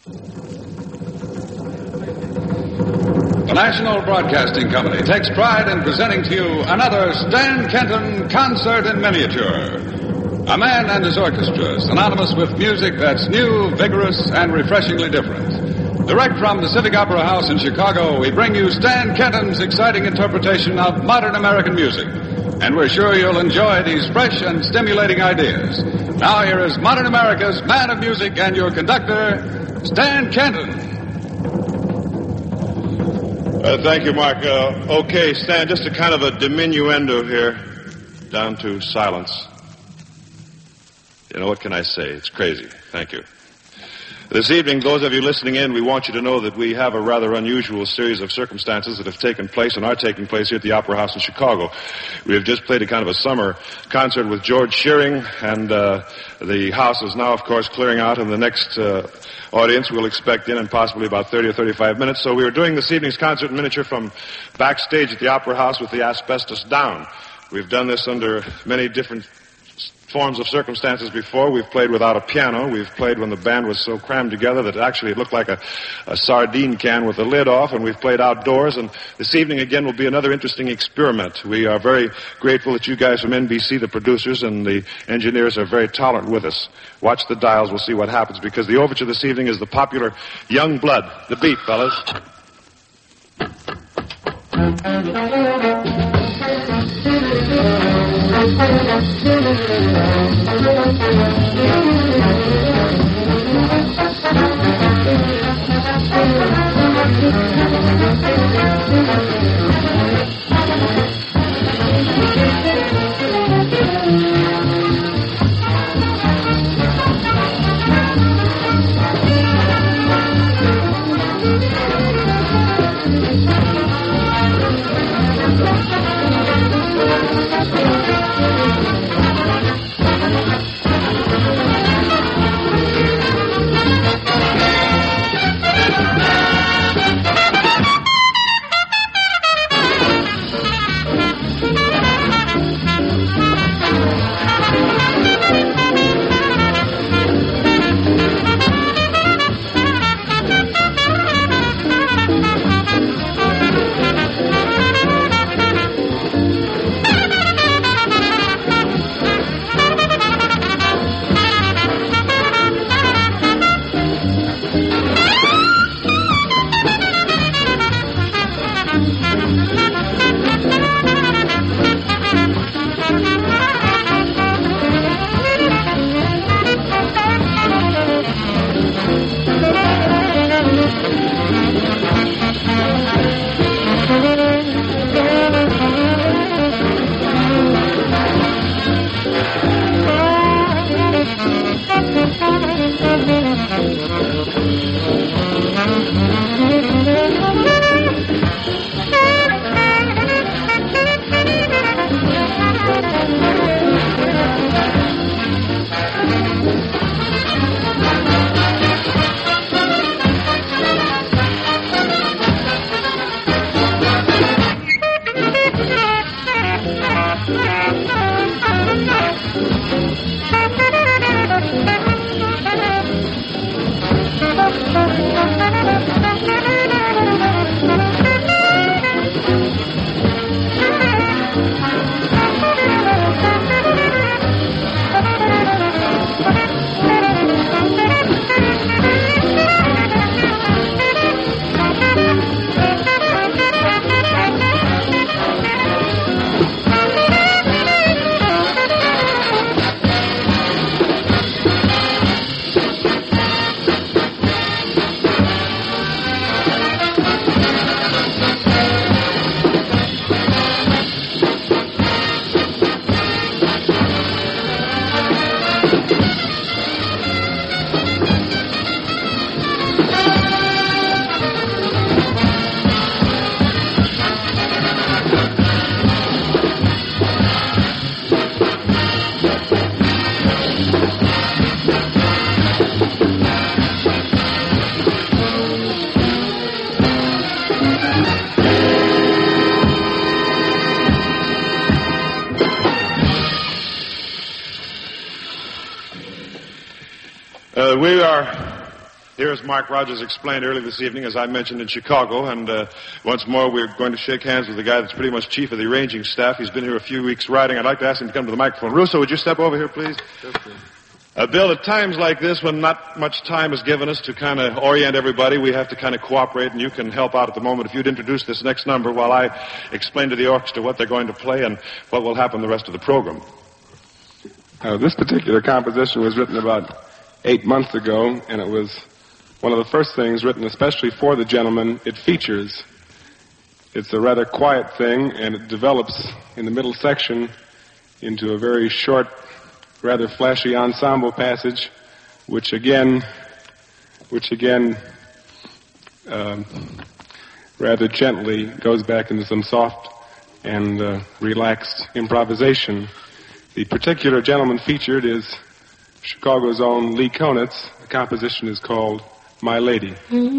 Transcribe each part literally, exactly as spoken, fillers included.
The National Broadcasting Company takes pride in presenting to you another Stan Kenton concert in miniature. A man and his orchestra, synonymous with music that's new, vigorous, and refreshingly different. Direct from the Civic Opera House in Chicago, we bring you Stan Kenton's exciting interpretation of modern American music. And we're sure you'll enjoy these fresh and stimulating ideas. Now here is modern America's man of music and your conductor, Stan Kenton. Uh, thank you, Mark. Uh, okay, Stan, just a kind of a diminuendo here, down to silence. You know, what can I say? It's crazy. Thank you. This evening, those of you listening in, we want you to know that we have a rather unusual series of circumstances that have taken place and are taking place here at the Opera House in Chicago. We have just played a kind of a summer concert with George Shearing, and uh, the house is now, of course, clearing out, and the next uh, audience we'll expect in in possibly about thirty or thirty-five minutes. So we are doing this evening's concert in miniature from backstage at the Opera House with the asbestos down. We've done this under many different forms of circumstances before. We've played without a piano. We've played when the band was so crammed together that actually it looked like a, a sardine can with the lid off, and we've played outdoors, and this evening again will be another interesting experiment. We are very grateful that you guys from N B C, the producers and the engineers, are very tolerant with us. Watch the dials. We'll see what happens, because the overture this evening is the popular Young Blood. The beat, fellas. Uh, we are Here, as Mark Rogers explained earlier this evening, as I mentioned, in Chicago, and uh, once more we're going to shake hands with the guy that's pretty much chief of the arranging staff. He's been here a few weeks writing. I'd like to ask him to come to the microphone. Russo, would you step over here, please? Okay. Uh, Bill, at times like this, when not much time is given us to kind of orient everybody, we have to kind of cooperate, and you can help out at the moment. If you'd introduce this next number while I explain to the orchestra what they're going to play and what will happen the rest of the program. Uh, this particular composition was written about eight months ago, and it was one of the first things written especially for the gentleman it features. It's a rather quiet thing, and it develops in the middle section into a very short, rather flashy ensemble passage, which again, which again, um, rather gently goes back into some soft and uh, relaxed improvisation. The particular gentleman featured is Chicago's own Lee Konitz. The composition is called My Lady.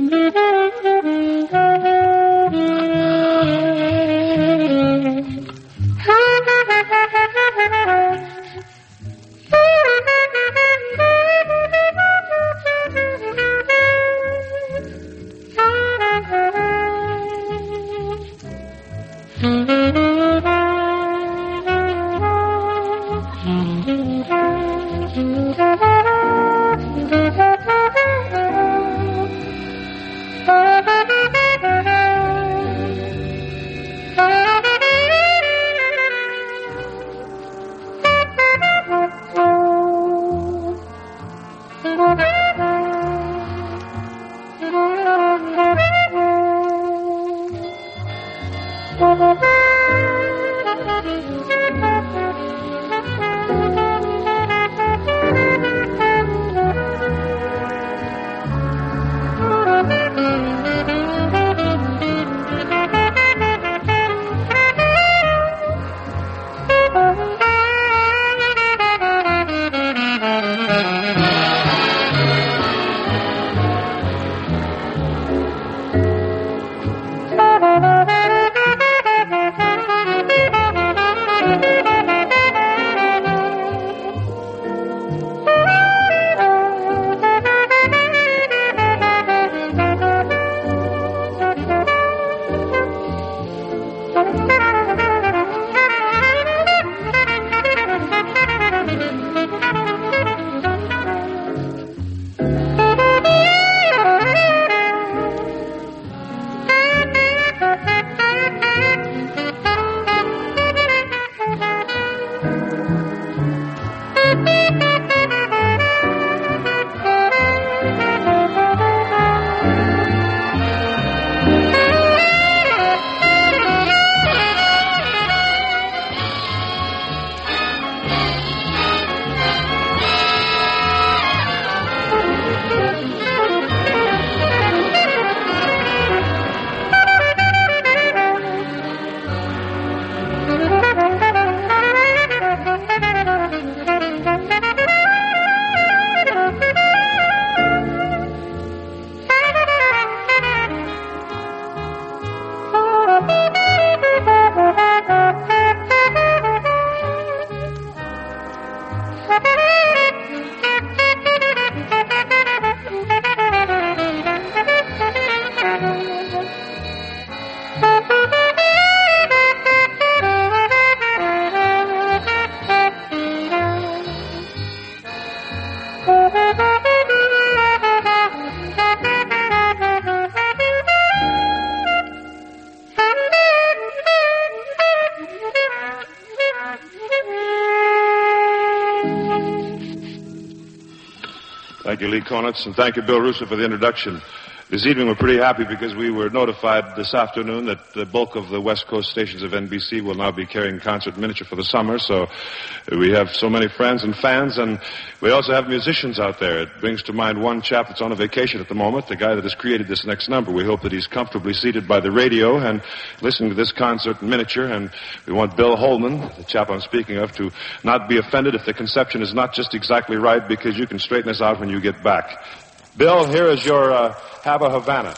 Thank you, Lee Konitz, and thank you, Bill Russo, for the introduction. This evening we're pretty happy because we were notified this afternoon that the bulk of the West Coast stations of N B C will now be carrying concert miniature for the summer, so we have so many friends and fans, and we also have musicians out there. It brings to mind one chap that's on a vacation at the moment, the guy that has created this next number. We hope that he's comfortably seated by the radio and listening to this concert in miniature, and we want Bill Holman, the chap I'm speaking of, to not be offended if the conception is not just exactly right, because you can straighten us out when you get back. Bill, here is your uh, Habba Havana.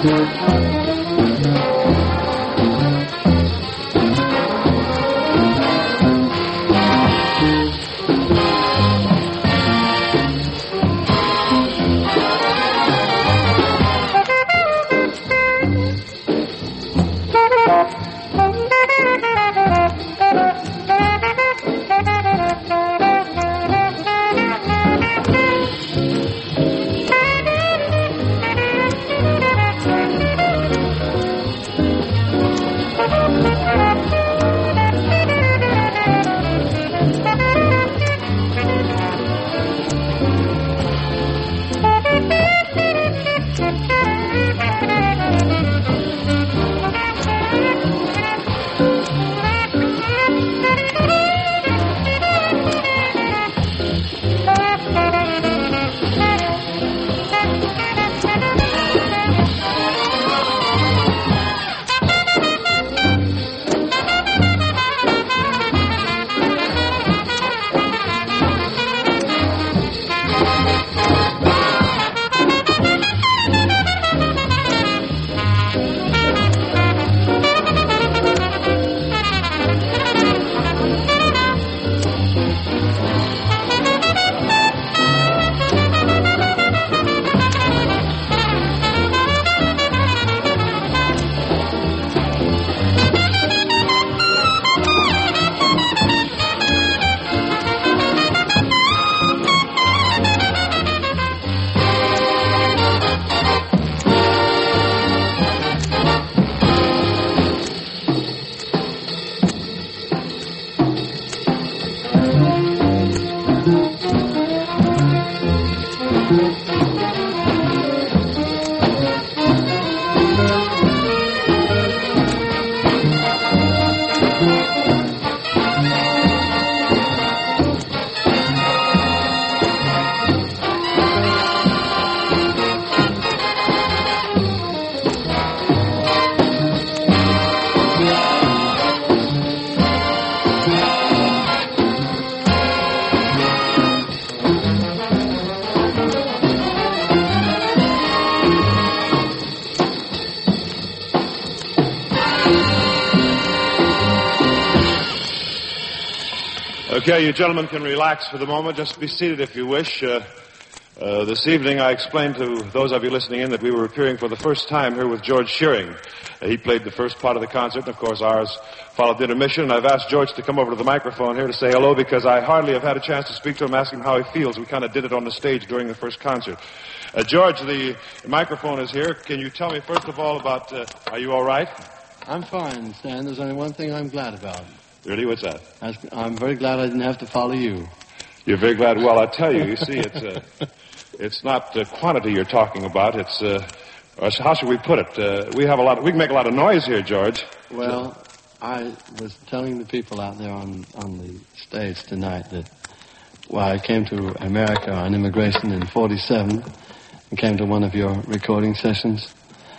Okay, you gentlemen can relax for the moment. Just be seated if you wish. Uh, uh, this evening I explained to those of you listening in that we were appearing for the first time here with George Shearing. Uh, he played the first part of the concert, and of course ours followed the intermission. And I've asked George to come over to the microphone here to say hello because I hardly have had a chance to speak to him, ask him how he feels. We kind of did it on the stage during the first concert. Uh, George, the microphone is here. Can you tell me first of all about, uh, are you all right? I'm fine, Stan. There's only one thing I'm glad about. Really? What's that? I'm very glad I didn't have to follow you. You're very glad. Well, I tell you, you see, it's uh, it's not uh, quantity you're talking about. It's uh, how should we put it? Uh, we have a lot. We can make a lot of noise here, George. Well, I was telling the people out there on on the stage tonight that well, I came to America on immigration in forty-seven and came to one of your recording sessions,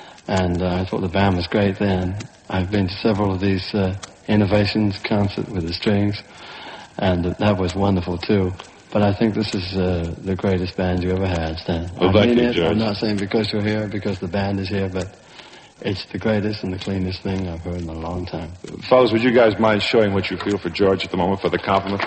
and uh, I thought the band was great then. I've been to several of these. Uh, Innovations concert with the strings, and that was wonderful too. But I think this is uh, the greatest band you ever had, Stan. Well, I thank mean you, it. George. I'm not saying because you're here, because the band is here, but it's the greatest and the cleanest thing I've heard in a long time. Fellas, would you guys mind showing what you feel for George at the moment for the compliment?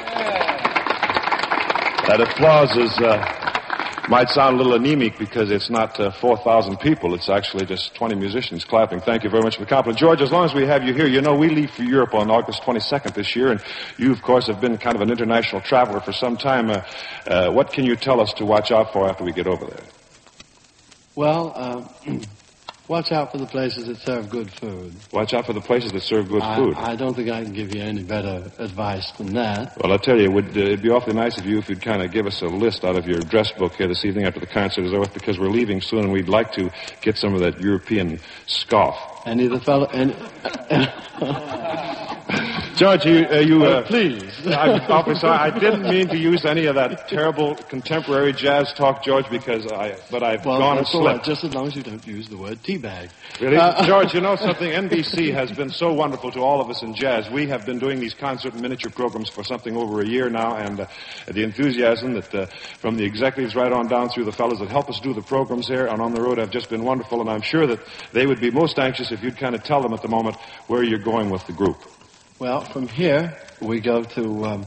That applause is uh, might sound a little anemic because it's not uh, four thousand people. It's actually just twenty musicians clapping. Thank you very much for the compliment. George, as long as we have you here, you know we leave for Europe on August twenty-second this year, and you, of course, have been kind of an international traveler for some time. Uh, uh, what can you tell us to watch out for after we get over there? Well, uh, watch out for the places that serve good food. Watch out for the places that serve good I, food. I don't think I can give you any better advice than that. Well, I'll tell you, it would, uh, it'd be awfully nice of you if you'd kind of give us a list out of your address book here this evening after the concert is over, because we're leaving soon and we'd like to get some of that European scoff. Any of the fellow... Any, George, you... Uh, you Oh, uh, please. I'm awfully sorry. I didn't mean to use any of that terrible contemporary jazz talk, George, because I... But I've Well, gone and that's all right, slipped. just as long as you don't use the word teabag. Really? Uh, George, you know something? N B C has been so wonderful to all of us in jazz. We have been doing these concert and miniature programs for something over a year now, and uh, the enthusiasm that uh, from the executives right on down through the fellows that help us do the programs here and on the road have just been wonderful, and I'm sure that they would be most anxious if you'd kind of tell them at the moment where you're going with the group. Well, from here, we go to um,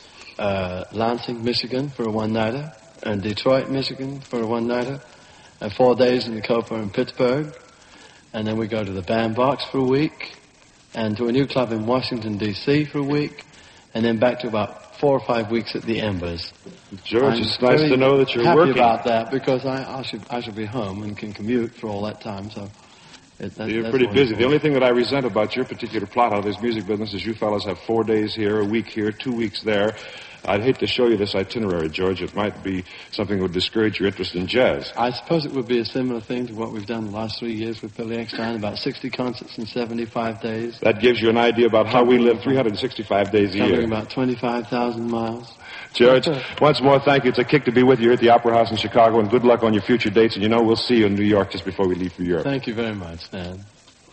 uh, Lansing, Michigan for a one-nighter, and Detroit, Michigan for a one-nighter, and four days in the Copa in Pittsburgh, and then we go to the Bandbox for a week, and to a new club in Washington, D C for a week, and then back to about four or five weeks at the Embers. George, I'm it's nice very to know that you're happy working. about that because I, I should I should be home and can commute for all that time, so... It, that, You're that's pretty wonderful. busy. The only thing that I resent about your particular plot out of this music business is you fellas have four days here, a week here, two weeks there. I'd hate to show you this itinerary, George. It might be something that would discourage your interest in jazz. I suppose it would be a similar thing to what we've done the last three years with Billy Eckstein, about sixty concerts in seventy-five days. That gives you an idea about how we live three hundred sixty-five days a Covering year. about twenty-five thousand miles. George, once more, thank you. It's a kick to be with you here at the Opera House in Chicago, and good luck on your future dates. And you know, we'll see you in New York just before we leave for Europe. Thank you very much, Stan.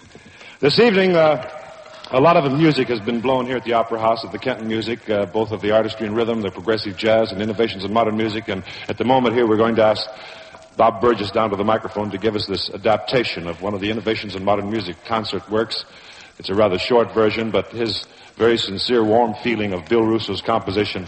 This evening, uh, a lot of the music has been blown here at the Opera House at the Kenton Music, uh, both of the artistry and rhythm, the progressive jazz, and innovations in modern music. And at the moment here, we're going to ask Bob Burgess down to the microphone to give us this adaptation of one of the innovations in modern music concert works. It's a rather short version, but his very sincere, warm feeling of Bill Russo's composition.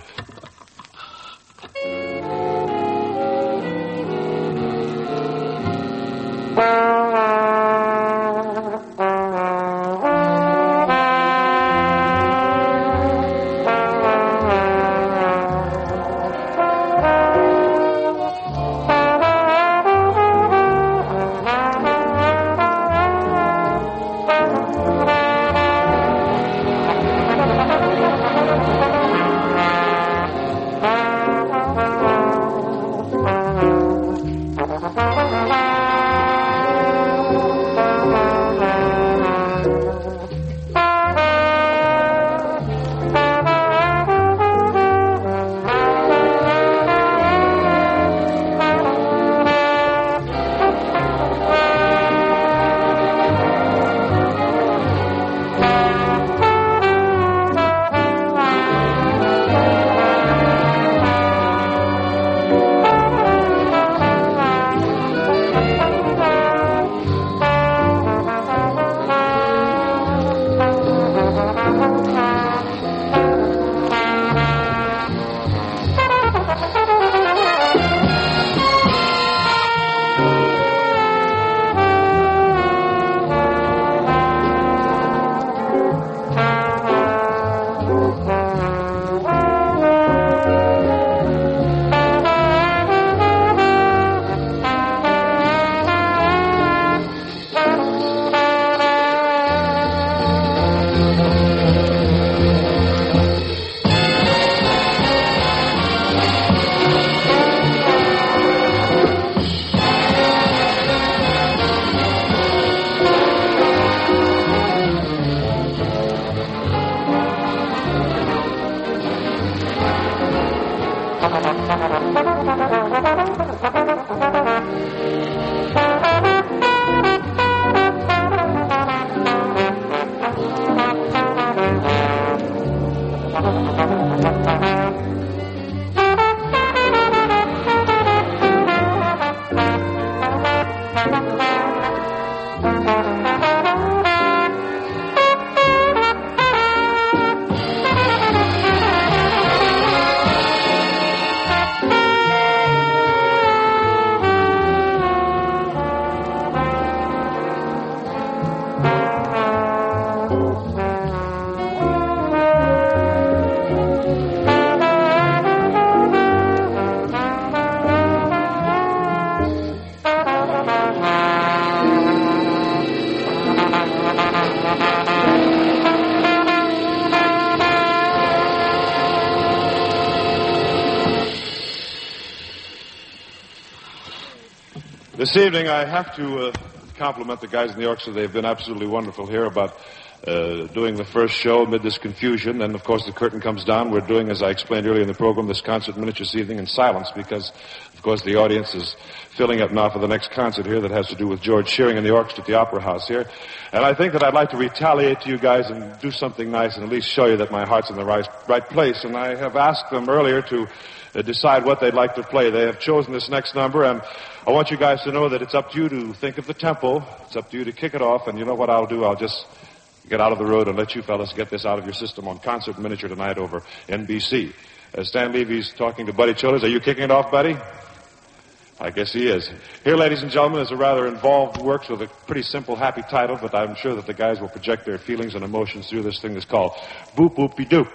This evening, I have to uh, compliment the guys in the orchestra. They've been absolutely wonderful here about uh, doing the first show amid this confusion. Then, of course, the curtain comes down. We're doing, as I explained earlier in the program, this concert miniature this evening in silence because, of course, the audience is filling up now for the next concert here that has to do with George Shearing and the orchestra at the Opera House here. And I think that I'd like to retaliate to you guys and do something nice and at least show you that my heart's in the right, right place. And I have asked them earlier to uh, decide what they'd like to play. They have chosen this next number, and I want you guys to know that it's up to you to think of the tempo. It's up to you to kick it off, and you know what I'll do? I'll just get out of the road and let you fellas get this out of your system on Concert Miniature tonight over N B C. Uh, Stan Levy's talking to Buddy Childers. Are you kicking it off, Buddy? I guess he is. Here, ladies and gentlemen, is a rather involved work with a pretty simple, happy title, but I'm sure that the guys will project their feelings and emotions through this thing that's called Boop Boopy Doop.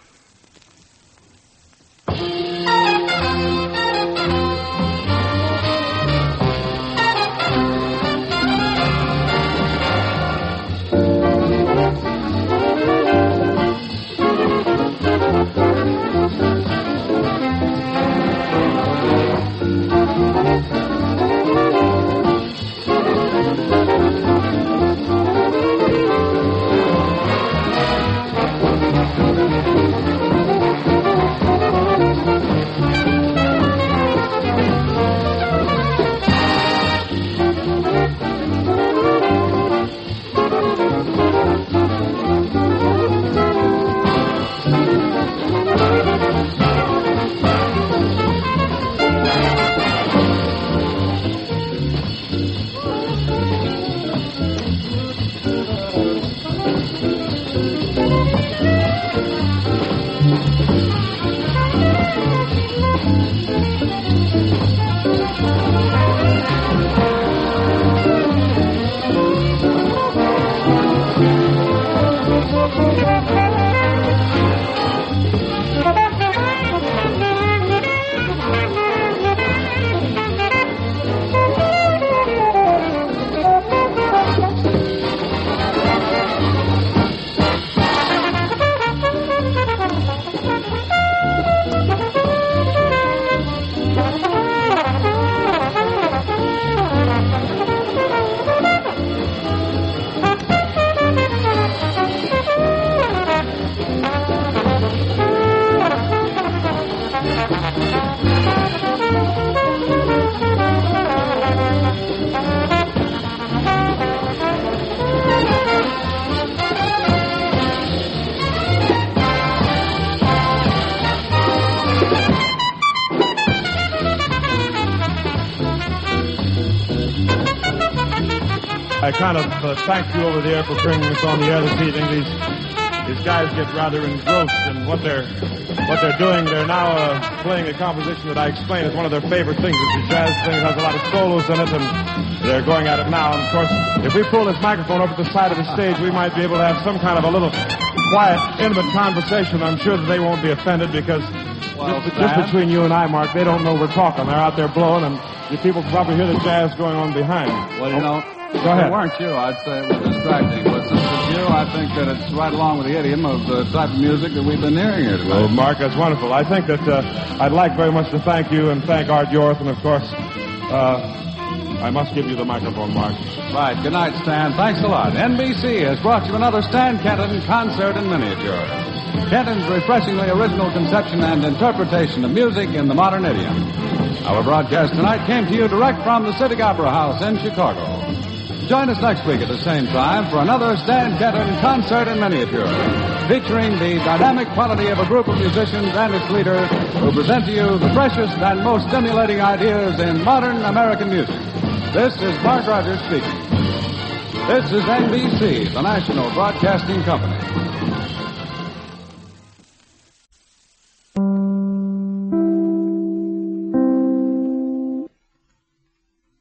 I kind of uh, thank you over there for bringing us on the air this evening. These these guys get rather engrossed in what they're what they're doing. They're now uh, playing a composition that I explained is one of their favorite things. It's a jazz thing. It has a lot of solos in it, and they're going at it now. And of course, if we pull this microphone over to the side of the stage, we might be able to have some kind of a little quiet, intimate conversation. I'm sure that they won't be offended because well, just, just between you and I, Mark, they don't know we're talking. They're out there blowing, and the people probably hear the jazz going on behind. Well, you know. Go ahead. If it weren't you, I'd say it was distracting. But since it's you, I think that it's right along with the idiom of the type of music that we've been hearing here today. Well, Mark, that's wonderful. I think that uh, I'd like very much to thank you and thank Art Yorth, and of course, uh, I must give you the microphone, Mark. Right. Good night, Stan. Thanks a lot. N B C has brought you another Stan Kenton concert in miniature. Kenton's refreshingly original conception and interpretation of music in the modern idiom. Our broadcast tonight came to you direct from the City Opera House in Chicago. Join us next week at the same time for another Stan Kenton concert in miniature, featuring the dynamic quality of a group of musicians and its leader who present to you the freshest and most stimulating ideas in modern American music. This is Mark Rogers speaking. This is N B C, the National Broadcasting Company.